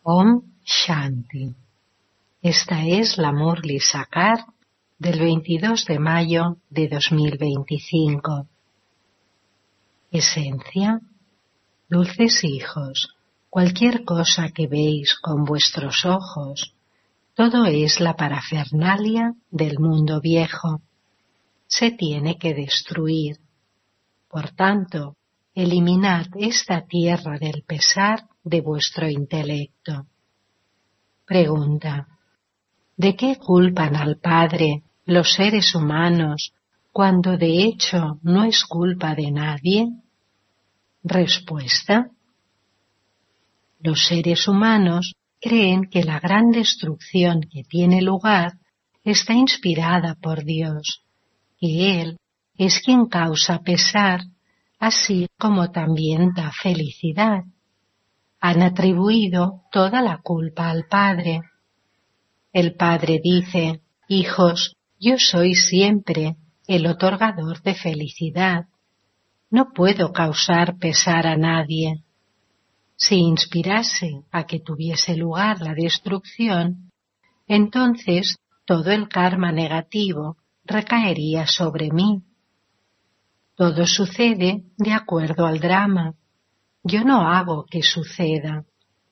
Om Shanti. Esta es la Murli Sakar del 22 de mayo de 2025. Esencia. Dulces hijos, cualquier cosa que veis con vuestros ojos, todo es la parafernalia del mundo viejo. Se tiene que destruir. Por tanto, eliminad esta tierra del pesar de vuestro intelecto. Pregunta: ¿de qué culpan al Padre los seres humanos cuando de hecho no es culpa de nadie? Respuesta: los seres humanos creen que la gran destrucción que tiene lugar está inspirada por Dios, que Él es quien causa pesar, así como también da felicidad. Han atribuido toda la culpa al Padre. El Padre dice: hijos, yo soy siempre el otorgador de felicidad. No puedo causar pesar a nadie. Si inspirase a que tuviese lugar la destrucción, entonces todo el karma negativo recaería sobre mí. Todo sucede de acuerdo al drama. Yo no hago que suceda.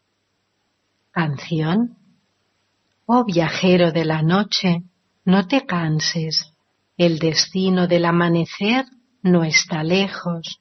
Canción. Oh viajero de la noche, no te canses. El destino del amanecer no está lejos.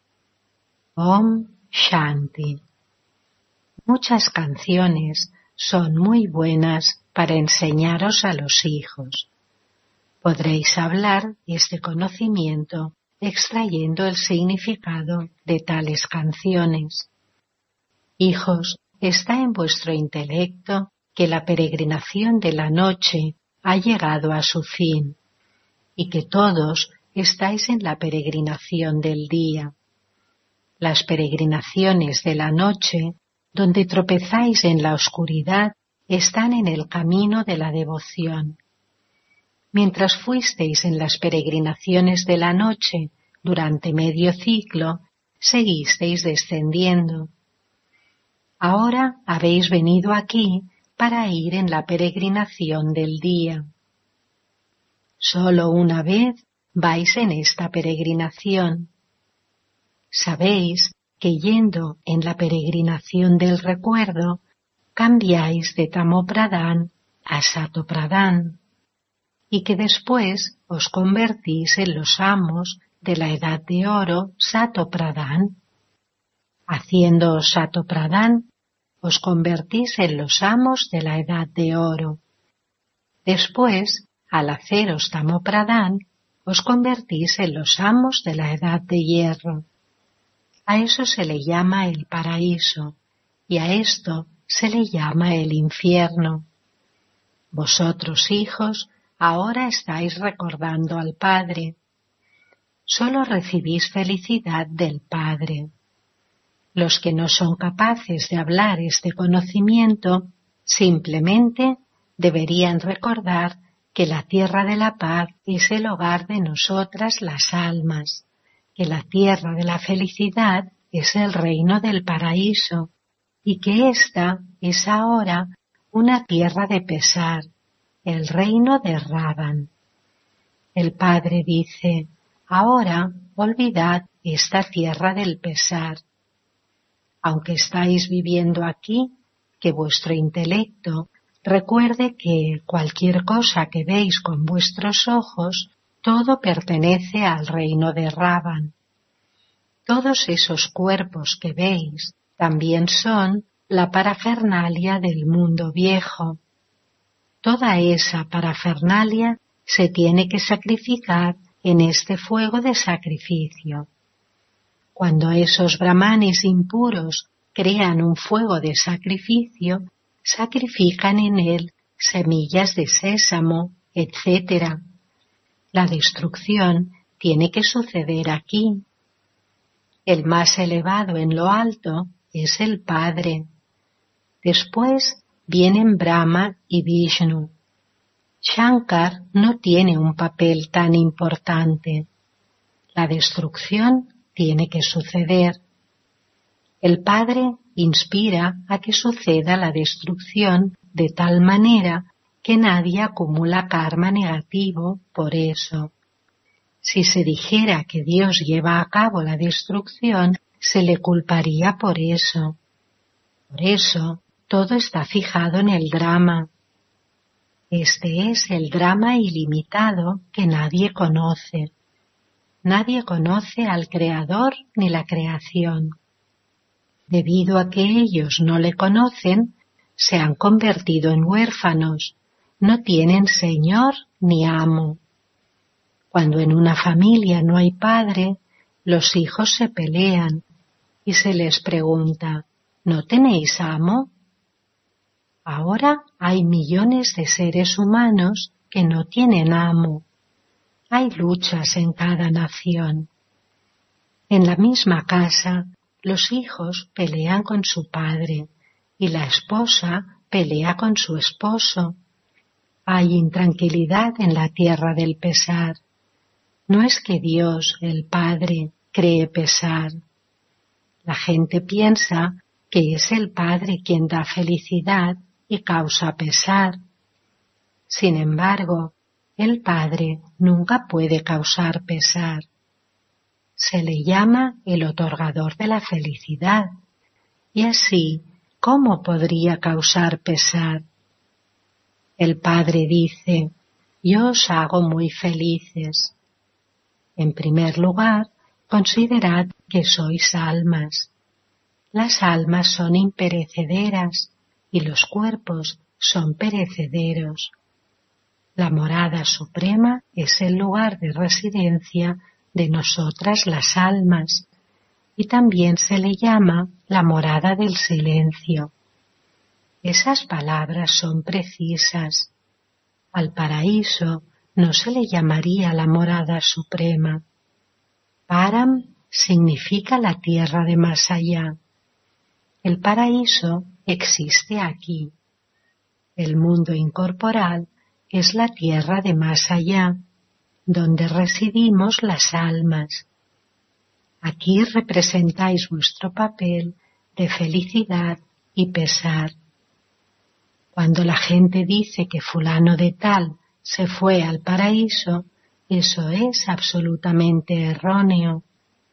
Om Shanti. Muchas canciones son muy buenas para enseñaros a los hijos. Podréis hablar este conocimiento extrayendo el significado de tales canciones. Hijos, está en vuestro intelecto que la peregrinación de la noche ha llegado a su fin y que todos estáis en la peregrinación del día. Las peregrinaciones de la noche, donde tropezáis en la oscuridad, están en el camino de la devoción. Mientras fuisteis en las peregrinaciones de la noche durante medio ciclo, seguisteis descendiendo. Ahora habéis venido aquí para ir en la peregrinación del día. Solo una vez vais en esta peregrinación. Sabéis que yendo en la peregrinación del recuerdo, cambiáis de Tamopradán a Satopradán, y que después os convertís en los amos de la edad de oro Satopradán. Haciendo Satopradán, os convertís en los amos de la edad de oro. Después, al haceros Tamopradán, os convertís en los amos de la edad de hierro. A eso se le llama el paraíso, y a esto se le llama el infierno. Vosotros, hijos, ahora estáis recordando al Padre. Solo recibís felicidad del Padre. Los que no son capaces de hablar este conocimiento, simplemente deberían recordar que la tierra de la paz es el hogar de nosotras las almas, que la tierra de la felicidad es el reino del paraíso y que ésta es ahora una tierra de pesar, el reino de Ravan. El Padre dice: ahora olvidad esta tierra del pesar. Aunque estáis viviendo aquí, que vuestro intelecto recuerde que cualquier cosa que veis con vuestros ojos, todo pertenece al reino de Ravan. Todos esos cuerpos que veis también son la parafernalia del mundo viejo. Toda esa parafernalia se tiene que sacrificar en este fuego de sacrificio. Cuando esos brahmanes impuros crean un fuego de sacrificio, sacrifican en él semillas de sésamo, etc. La destrucción tiene que suceder aquí. El más elevado en lo alto es el Padre. Después vienen Brahma y Vishnu. Shankar no tiene un papel tan importante. La destrucción tiene que suceder. El Padre inspira a que suceda la destrucción de tal manera que nadie acumula karma negativo por eso. Si se dijera que Dios lleva a cabo la destrucción, se le culparía por eso. Por eso, todo está fijado en el drama. Este es el drama ilimitado que nadie conoce. Nadie conoce al Creador ni la creación. Debido a que ellos no le conocen, se han convertido en huérfanos, no tienen señor ni amo. Cuando en una familia no hay padre, los hijos se pelean y se les pregunta, ¿no tenéis amo? Ahora hay millones de seres humanos que no tienen amo. Hay luchas en cada nación. En la misma casa, los hijos pelean con su padre y la esposa pelea con su esposo. Hay intranquilidad en la tierra del pesar. No es que Dios, el Padre, cree pesar. La gente piensa que es el Padre quien da felicidad y causa pesar. Sin embargo, el Padre nunca puede causar pesar. Se le llama el otorgador de la felicidad, y así, ¿cómo podría causar pesar? El Padre dice, yo os hago muy felices. En primer lugar, considerad que sois almas. Las almas son imperecederas y los cuerpos son perecederos. La morada suprema es el lugar de residencia de nosotras las almas y también se le llama la morada del silencio. Esas palabras son precisas. Al paraíso no se le llamaría la morada suprema. Param significa la tierra de más allá. El paraíso existe aquí. El mundo incorporal es la tierra de más allá, donde residimos las almas. Aquí representáis vuestro papel de felicidad y pesar. Cuando la gente dice que fulano de tal se fue al paraíso, eso es absolutamente erróneo.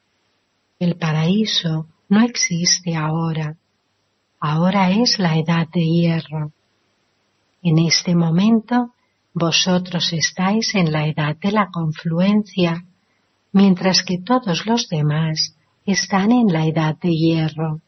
El paraíso no existe ahora. Ahora es la edad de hierro. En este momento, vosotros estáis en la edad de la confluencia, mientras que todos los demás están en la edad de hierro.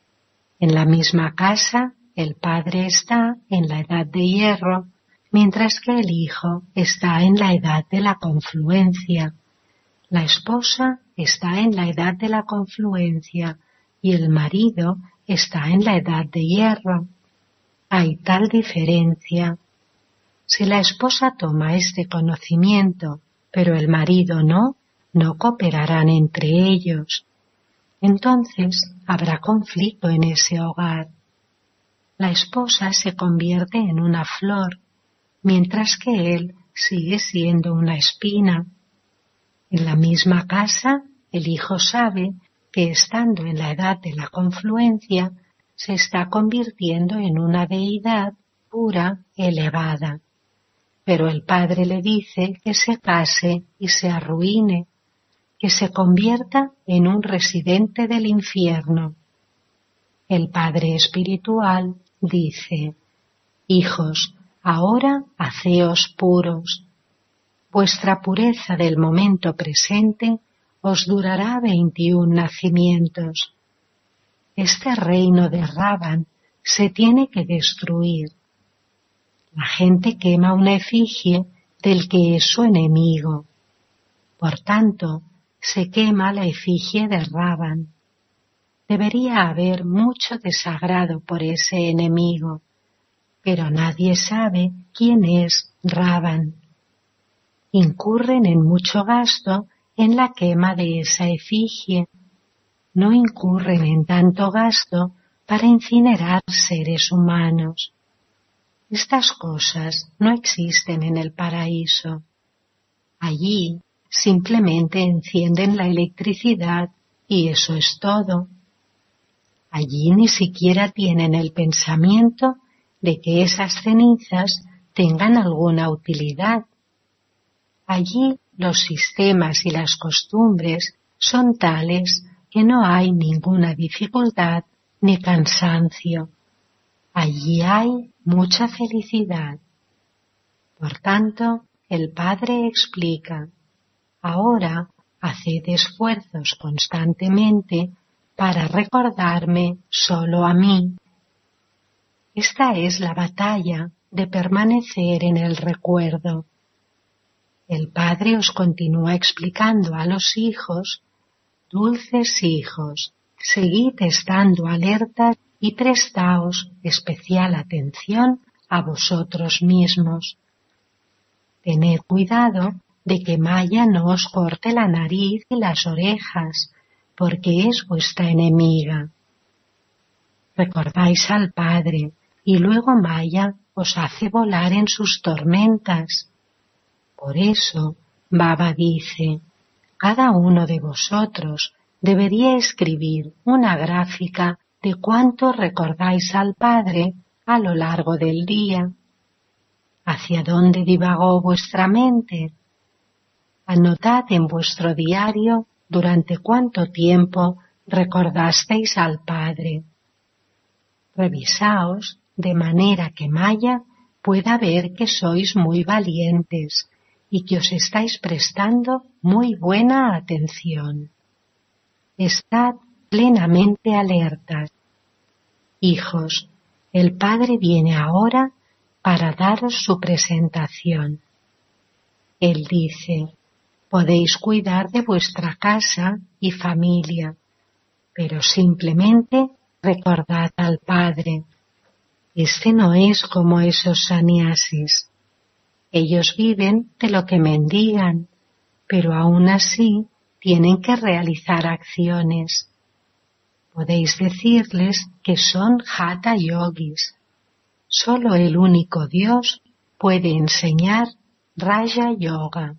En la misma casa, el Padre está en la edad de hierro, mientras que el Hijo está en la edad de la confluencia. La esposa está en la edad de la confluencia y el marido está en la edad de hierro. Hay tal diferencia. Si la esposa toma este conocimiento, pero el marido no cooperarán entre ellos. Entonces habrá conflicto en ese hogar. La esposa se convierte en una flor, mientras que él sigue siendo una espina. En la misma casa, el hijo sabe que estando en la edad de la confluencia, se está convirtiendo en una deidad pura, elevada. Pero el padre le dice que se case y se arruine, que se convierta en un residente del infierno. El padre espiritual dice, hijos, ahora haceos puros. Vuestra pureza del momento presente os durará 21 nacimientos. Este reino de Ravan se tiene que destruir. La gente quema una efigie del que es su enemigo. Por tanto, se quema la efigie de Ravan. Debería haber mucho desagrado por ese enemigo, pero nadie sabe quién es Ravan. Incurren en mucho gasto en la quema de esa efigie. No incurren en tanto gasto para incinerar seres humanos. Estas cosas no existen en el paraíso. Allí simplemente encienden la electricidad y eso es todo. Allí ni siquiera tienen el pensamiento de que esas cenizas tengan alguna utilidad. Allí los sistemas y las costumbres son tales que no hay ninguna dificultad ni cansancio. Allí hay mucha felicidad. Por tanto, el Padre explica: ahora haced esfuerzos constantemente para recordarme solo a mí. Esta es la batalla de permanecer en el recuerdo. El Padre os continúa explicando a los hijos: dulces hijos, seguid estando alertas y prestaos especial atención a vosotros mismos. Tened cuidado de que Maya no os corte la nariz y las orejas, porque es vuestra enemiga. Recordáis al Padre, y luego Maya os hace volar en sus tormentas. Por eso, Baba dice: cada uno de vosotros debería escribir una gráfica de cuánto recordáis al Padre a lo largo del día. ¿Hacia dónde divagó vuestra mente? Anotad en vuestro diario durante cuánto tiempo recordasteis al Padre. Revisaos de manera que Maya pueda ver que sois muy valientes y que os estáis prestando muy buena atención. Estad plenamente alertas. Hijos, el Padre viene ahora para daros su presentación. Él dice: podéis cuidar de vuestra casa y familia, pero simplemente recordad al Padre. Este no es como esos sannyasis. Ellos viven de lo que mendigan, pero aún así tienen que realizar acciones. Podéis decirles que son hatha yogis. Solo el único Dios puede enseñar Raja Yoga.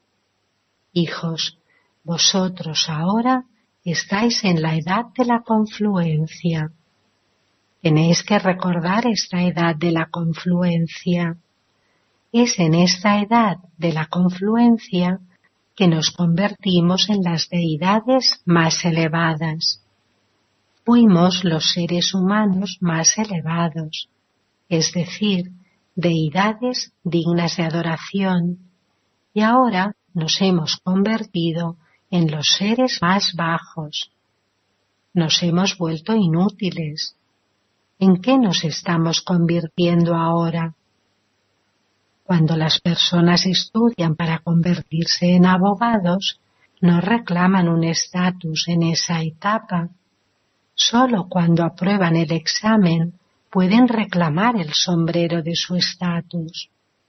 Hijos, vosotros ahora estáis en la edad de la confluencia. Tenéis que recordar esta edad de la confluencia. Es en esta edad de la confluencia que nos convertimos en las deidades más elevadas. Fuimos los seres humanos más elevados, es decir, deidades dignas de adoración, y ahora nos hemos convertido en los seres más bajos. Nos hemos vuelto inútiles. ¿En qué nos estamos convirtiendo ahora? Cuando las personas estudian para convertirse en abogados, no reclaman un estatus en esa etapa. Solo cuando aprueban el examen pueden reclamar el sombrero de su estatus.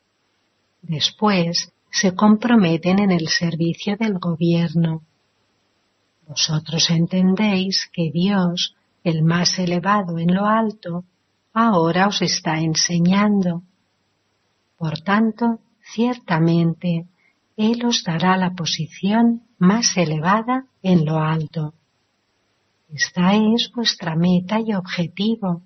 Después se comprometen en el servicio del gobierno. Vosotros entendéis que Dios, el más elevado en lo alto, ahora os está enseñando. Por tanto, ciertamente, Él os dará la posición más elevada en lo alto. Esta es vuestra meta y objetivo.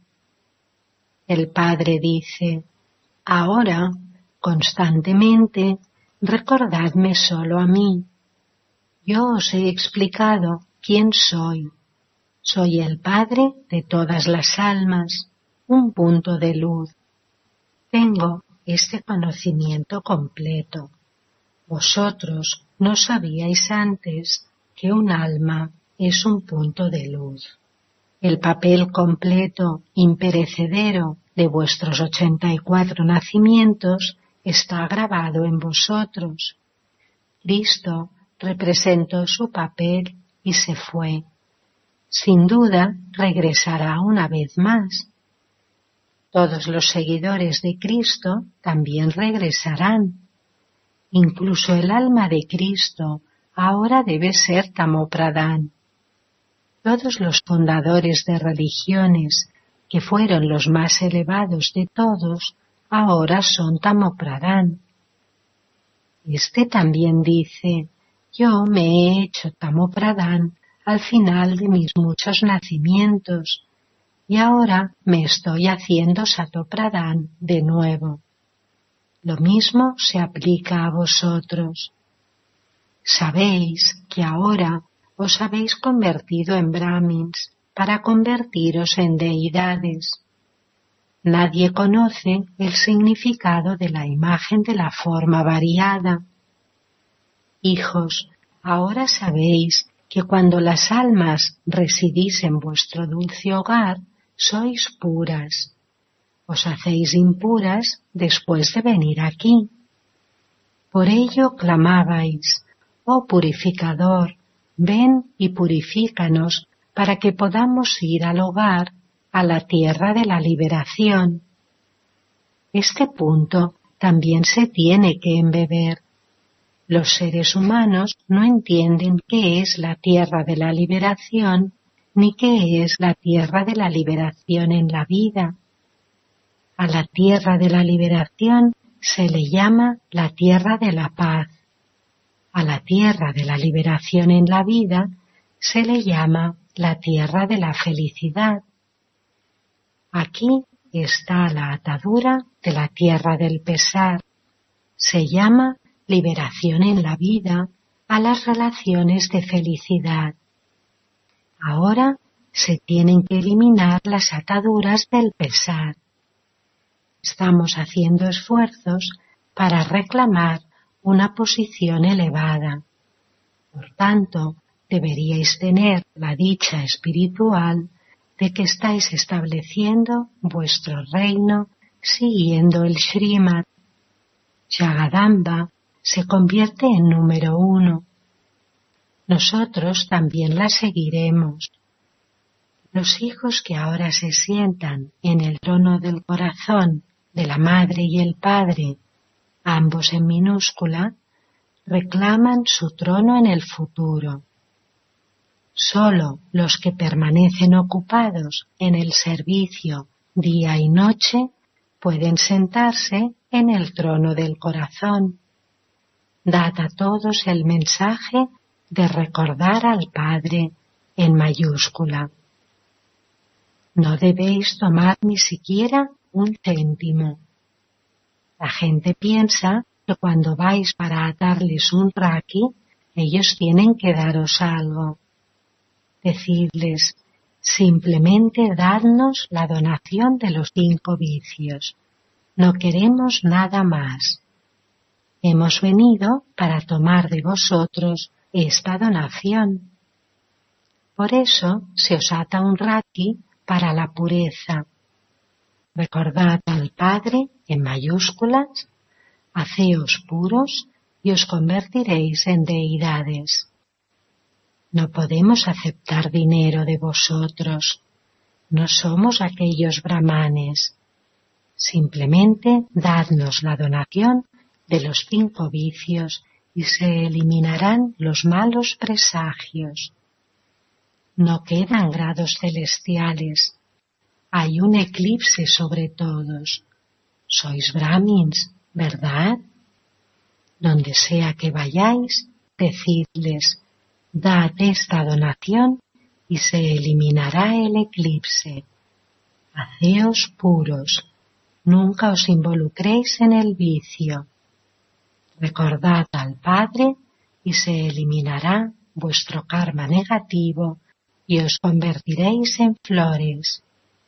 El Padre dice: ahora, constantemente, recordadme solo a mí. Yo os he explicado quién soy. Soy el Padre de todas las almas, un punto de luz. Tengo este conocimiento completo. Vosotros no sabíais antes que un alma es un punto de luz. El papel completo, imperecedero de vuestros 84 nacimientos está grabado en vosotros. Cristo representó su papel y se fue. Sin duda regresará una vez más. Todos los seguidores de Cristo también regresarán. Incluso el alma de Cristo ahora debe ser Tamopradán. Todos los fundadores de religiones, que fueron los más elevados de todos, ahora son Tamopradán. Este también dice: yo me he hecho Tamopradán al final de mis muchos nacimientos, y ahora me estoy haciendo Satopradán de nuevo. Lo mismo se aplica a vosotros. Sabéis que ahora os habéis convertido en Brahmins para convertiros en deidades. Nadie conoce el significado de la imagen de la forma variada. Hijos, ahora sabéis que cuando las almas residís en vuestro dulce hogar, sois puras. Os hacéis impuras después de venir aquí. Por ello clamabais: oh purificador, ven y purifícanos para que podamos ir al hogar, a la tierra de la liberación. Este punto también se tiene que embeber. Los seres humanos no entienden qué es la tierra de la liberación, ni qué es la tierra de la liberación en la vida. A la tierra de la liberación se le llama la tierra de la paz. A la tierra de la liberación en la vida se le llama la tierra de la felicidad. Aquí está la atadura de la tierra del pesar. Se llama liberación en la vida a las relaciones de felicidad. Ahora se tienen que eliminar las ataduras del pesar. Estamos haciendo esfuerzos para reclamar una posición elevada. Por tanto, deberíais tener la dicha espiritual de que estáis estableciendo vuestro reino siguiendo el Srimad. Jagadamba se convierte en número 1. Nosotros también la seguiremos. Los hijos que ahora se sientan en el trono del corazón de la Madre y el Padre, ambos en minúscula, reclaman su trono en el futuro. Solo los que permanecen ocupados en el servicio día y noche pueden sentarse en el trono del corazón. Dad a todos el mensaje de recordar al Padre en mayúscula. No debéis tomar ni siquiera un céntimo. La gente piensa que cuando vais para atarles un raki, ellos tienen que daros algo. Decidles: simplemente dadnos la donación de los 5 vicios. No queremos nada más. Hemos venido para tomar de vosotros esta donación. Por eso se os ata un raki para la pureza. Recordad al Padre en mayúsculas, haceos puros y os convertiréis en deidades. No podemos aceptar dinero de vosotros. No somos aquellos brahmanes. Simplemente dadnos la donación de los 5 vicios y se eliminarán los malos presagios. No quedan grados celestiales. Hay un eclipse sobre todos. Sois brahmins, ¿verdad? Donde sea que vayáis, decidles: dad esta donación y se eliminará el eclipse. Haceos puros. Nunca os involucréis en el vicio. Recordad al Padre y se eliminará vuestro karma negativo y os convertiréis en flores.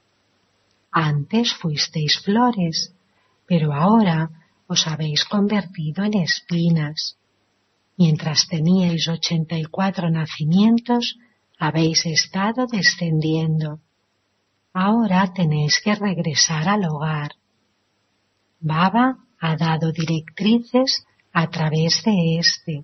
Antes fuisteis flores, pero ahora os habéis convertido en espinas. Mientras teníais 84 nacimientos, habéis estado descendiendo. Ahora tenéis que regresar al hogar. Baba ha dado directrices a través de este.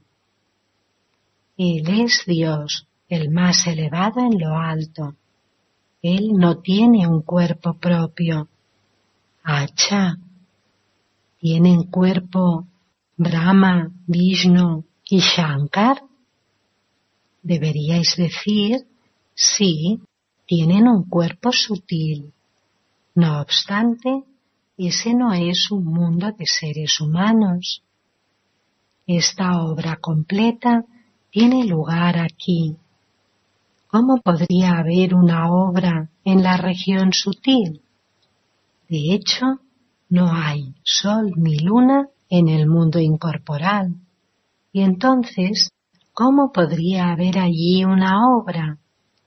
Él es Dios, el más elevado en lo alto. Él no tiene un cuerpo propio. Acha. ¿Tienen cuerpo Brahma, Vishnu y Shankar? Deberíais decir: sí, tienen un cuerpo sutil. No obstante, ese no es un mundo de seres humanos. Esta obra completa tiene lugar aquí. ¿Cómo podría haber una obra en la región sutil. De hecho, no hay sol ni luna en el mundo incorporal. Y entonces, ¿cómo podría haber allí una obra?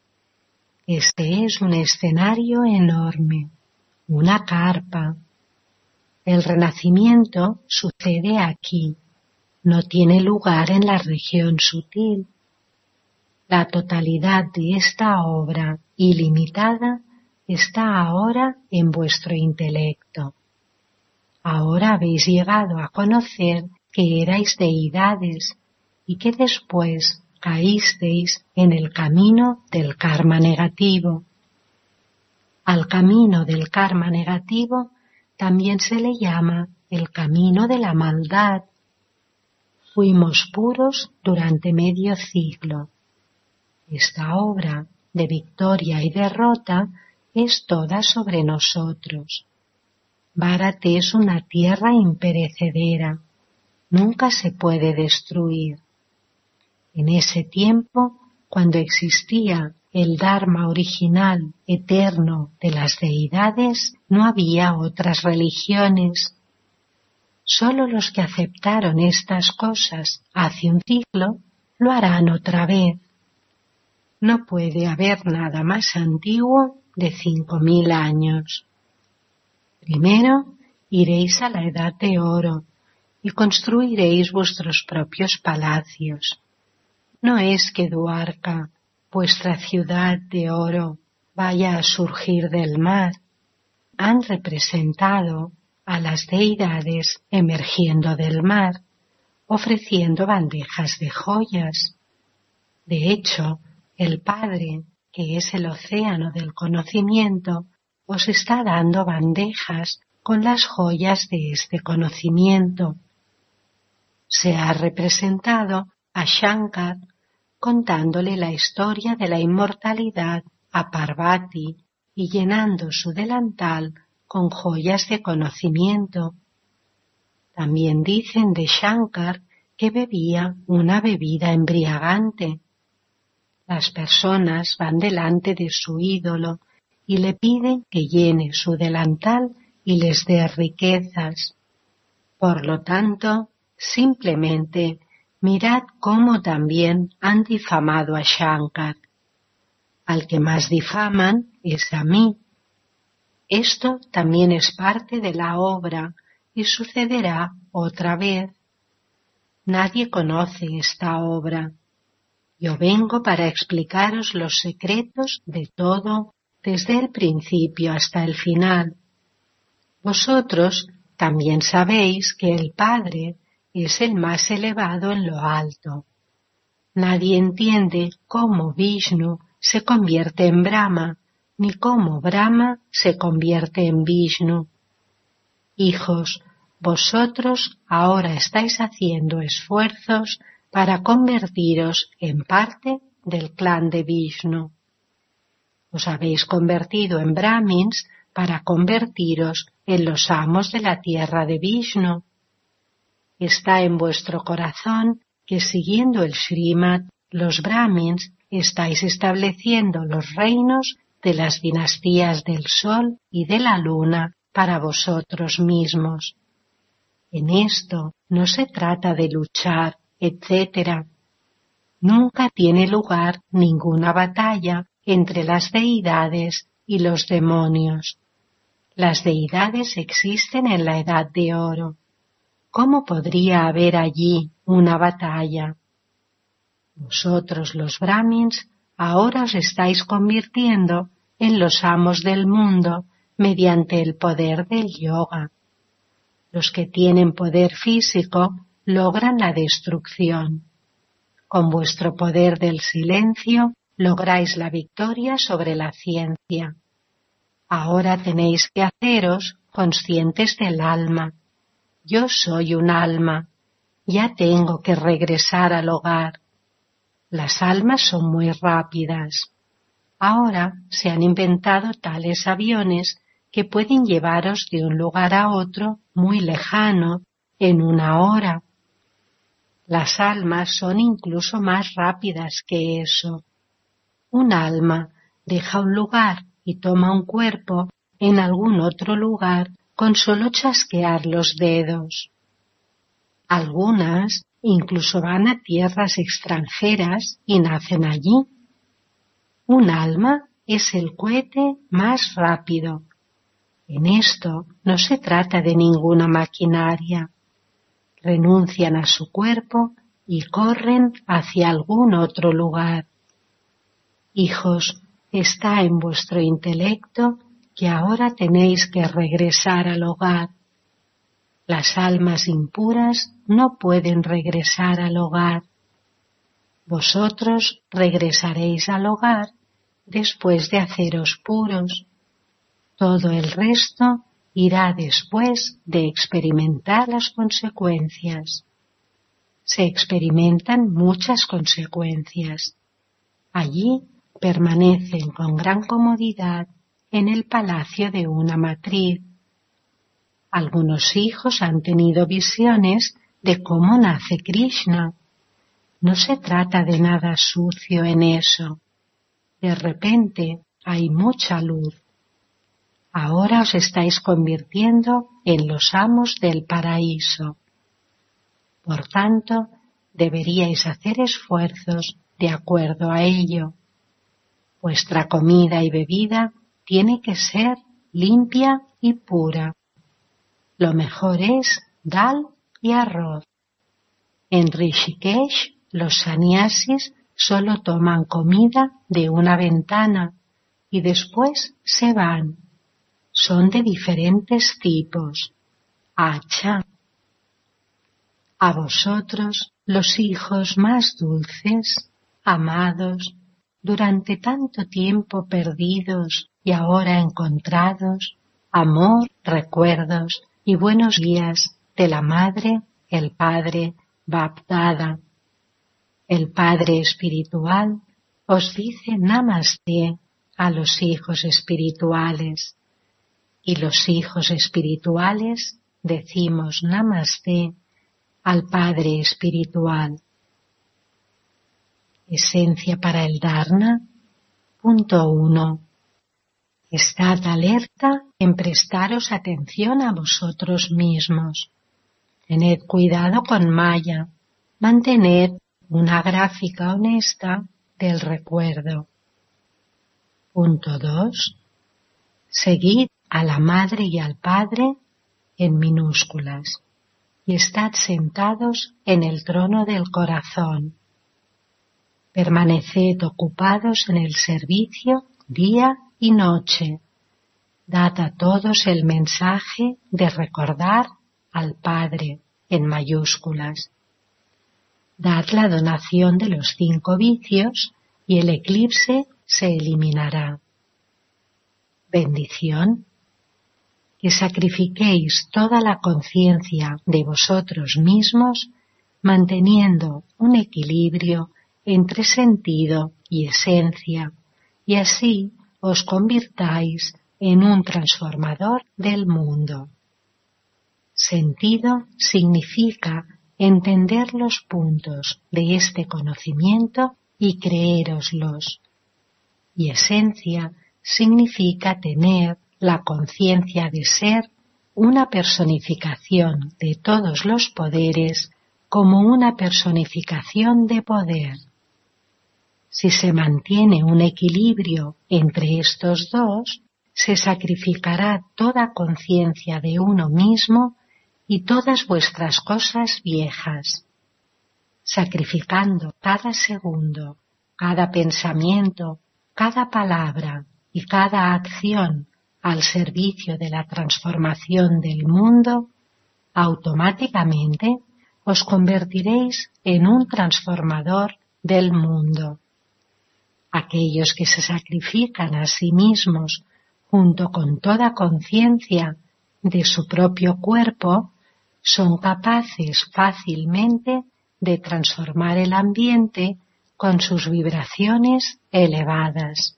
Este es un escenario enorme, una carpa. El renacimiento sucede aquí, no tiene lugar en la región sutil. La totalidad de esta obra ilimitada está ahora en vuestro intelecto. Ahora habéis llegado a conocer que erais deidades y que después caísteis en el camino del karma negativo. Al camino del karma negativo también se le llama el camino de la maldad. Fuimos puros durante medio siglo. Esta obra de victoria y derrota es toda sobre nosotros. Bharat es una tierra imperecedera, nunca se puede destruir. En ese tiempo, cuando existía el Dharma original, eterno de las deidades, no había otras religiones. Solo los que aceptaron estas cosas hace un siglo lo harán otra vez. No puede haber nada más antiguo de 5000 años. Primero iréis a la edad de oro y construiréis vuestros propios palacios. No es que Dwarka, vuestra ciudad de oro, vaya a surgir del mar. Han representado a las deidades emergiendo del mar, ofreciendo bandejas de joyas. De hecho, el Padre, que es el océano del conocimiento, os está dando bandejas con las joyas de este conocimiento. Se ha representado a Shankar contándole la historia de la inmortalidad a Parvati y llenando su delantal con joyas de conocimiento. También dicen de Shankar que bebía una bebida embriagante. Las personas van delante de su ídolo y le piden que llene su delantal y les dé riquezas. Por lo tanto, simplemente mirad cómo también han difamado a Shankar. Al que más difaman es a mí. Esto también es parte de la obra y sucederá otra vez. Nadie conoce esta obra. Yo vengo para explicaros los secretos de todo desde el principio hasta el final. Vosotros también sabéis que el Padre es el más elevado en lo alto. Nadie entiende cómo Vishnu se convierte en Brahma, ni cómo Brahma se convierte en Vishnu. Hijos, vosotros ahora estáis haciendo esfuerzos para convertiros en parte del clan de Vishnu. Os habéis convertido en Brahmins para convertiros en los amos de la tierra de Vishnu. Está en vuestro corazón que siguiendo el Srimad, los Brahmins estáis estableciendo los reinos de las dinastías del Sol y de la Luna para vosotros mismos. En esto no se trata de luchar, etc. Nunca tiene lugar ninguna batalla entre las deidades y los demonios. Las deidades existen en la Edad de Oro. ¿Cómo podría haber allí una batalla? Vosotros los Brahmins ahora os estáis convirtiendo en los amos del mundo mediante el poder del yoga. Los que tienen poder físico logran la destrucción. Con vuestro poder del silencio lográis la victoria sobre la ciencia. Ahora tenéis que haceros conscientes del alma. Yo soy un alma. Ya tengo que regresar al hogar. Las almas son muy rápidas. Ahora se han inventado tales aviones que pueden llevaros de un lugar a otro muy lejano en 1 hora. Las almas son incluso más rápidas que eso. Un alma deja un lugar y toma un cuerpo en algún otro lugar con solo chasquear los dedos. Algunas incluso van a tierras extranjeras y nacen allí. Un alma es el cohete más rápido. En esto no se trata de ninguna maquinaria. Renuncian a su cuerpo y corren hacia algún otro lugar. Hijos, está en vuestro intelecto que ahora tenéis que regresar al hogar. Las almas impuras no pueden regresar al hogar. Vosotros regresaréis al hogar después de haceros puros. Todo el resto irá después de experimentar las consecuencias. Se experimentan muchas consecuencias. Allí permanecen con gran comodidad en el palacio de una matriz. Algunos hijos han tenido visiones de cómo nace Krishna. No se trata de nada sucio en eso. De repente hay mucha luz. Ahora os estáis convirtiendo en los amos del paraíso. Por tanto, deberíais hacer esfuerzos de acuerdo a ello. Vuestra comida y bebida tiene que ser limpia y pura. Lo mejor es dal y arroz. En Rishikesh, los sannyasis solo toman comida de una ventana y después se van. Son de diferentes tipos. Acha. A vosotros, los hijos más dulces, amados, durante tanto tiempo perdidos y ahora encontrados, amor, recuerdos y buenos días de la Madre, el Padre, Bapdada. El Padre espiritual os dice Namaste a los hijos espirituales, y los hijos espirituales decimos Namaste al Padre espiritual. Esencia para el Dharna. Punto 1. Estad alerta en prestaros atención a vosotros mismos. Tened cuidado con Maya. Mantened una gráfica honesta del recuerdo. Punto 2. Seguid a la Madre y al Padre en minúsculas y estad sentados en el trono del corazón. Permaneced ocupados en el servicio día y noche. Dad a todos el mensaje de recordar al Padre en mayúsculas. Dad la donación de los 5 vicios y el eclipse se eliminará. Bendición. Que sacrifiquéis toda la conciencia de vosotros mismos, manteniendo un equilibrio entre sentido y esencia, y así os convirtáis en un transformador del mundo. Sentido significa entender los puntos de este conocimiento y creéroslos, y esencia significa tener la conciencia de ser una personificación de todos los poderes como una personificación de poder. Si se mantiene un equilibrio entre estos dos, se sacrificará toda conciencia de uno mismo y todas vuestras cosas viejas, sacrificando cada segundo, cada pensamiento, cada palabra y cada acción al servicio de la transformación del mundo. Automáticamente os convertiréis en un transformador del mundo. Aquellos que se sacrifican a sí mismos junto con toda conciencia de su propio cuerpo son capaces fácilmente de transformar el ambiente con sus vibraciones elevadas.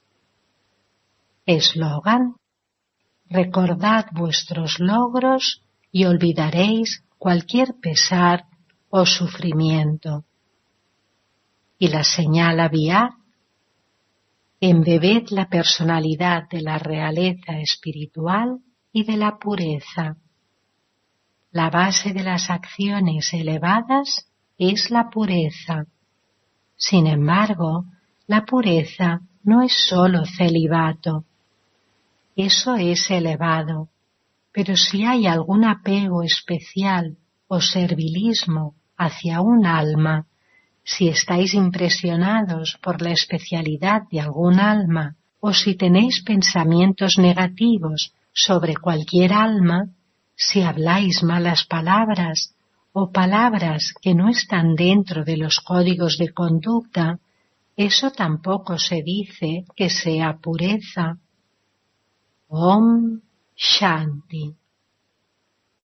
Eslogan: recordad vuestros logros y olvidaréis cualquier pesar o sufrimiento. Y la señal aviar: embebed la personalidad de la realeza espiritual y de la pureza. La base de las acciones elevadas es la pureza. Sin embargo, la pureza no es sólo celibato. Eso es elevado, pero si hay algún apego especial o servilismo hacia un alma, si estáis impresionados por la especialidad de algún alma o si tenéis pensamientos negativos sobre cualquier alma, si habláis malas palabras o palabras que no están dentro de los códigos de conducta, eso tampoco se dice que sea pureza. Om Shanti.